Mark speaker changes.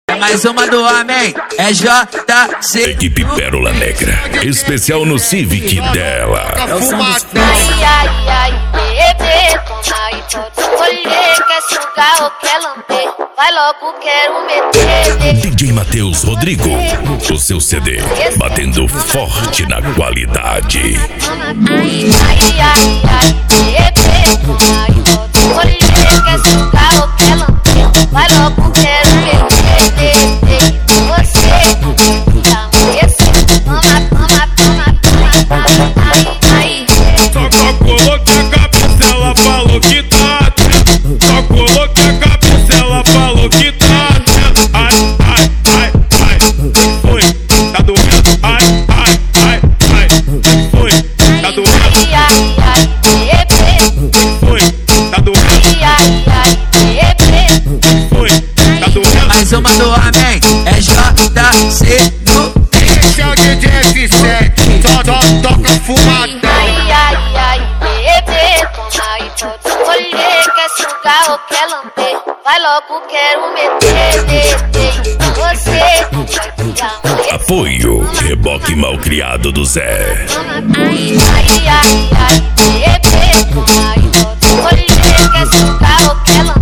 Speaker 1: Mais uma do homem, é JC.
Speaker 2: Equipe Pérola Negra, especial no Civic dela.
Speaker 3: Ai, ai, ai, bebê, toma aí, pode escolher. Quer sugar ou quer lamber? Vai logo, quero meter.
Speaker 2: DJ Matheus Rodrigo, o seu CD, batendo forte na qualidade.
Speaker 3: Ai, ai, ai, bebê, toma aí, pode escolher. Quer sugar ou quer lamber? Vai logo, quero meter. Você já merece. Toma, toma, toma, toma. Ai, ai.
Speaker 4: Só coloquei a cabeça, ela falou que tá. Só coloquei a cabeça, ela falou que tá. Ai, ai, ai, ai. Foi, tá doendo. Ai, ai, ai, ai. Foi, tá doendo.
Speaker 3: Ai, ai, bebê.
Speaker 4: Foi, tá doendo.
Speaker 3: Ai, ai, bebê.
Speaker 4: Foi, tá doendo.
Speaker 1: Mais uma do homem, é JC no
Speaker 5: Esse é o DJ F7, só toca fumadão.
Speaker 3: ai, ai, ai, bebê, toma aí, pode escolher. Quer sugar ou quer lamber? Vai logo, quero meter. Você já merece.
Speaker 2: Apoio, reboque malcriado do Zé.
Speaker 3: Ai, ai, ai, bebê, toma aí, pode escolher. Quer sugar ou quer lamber?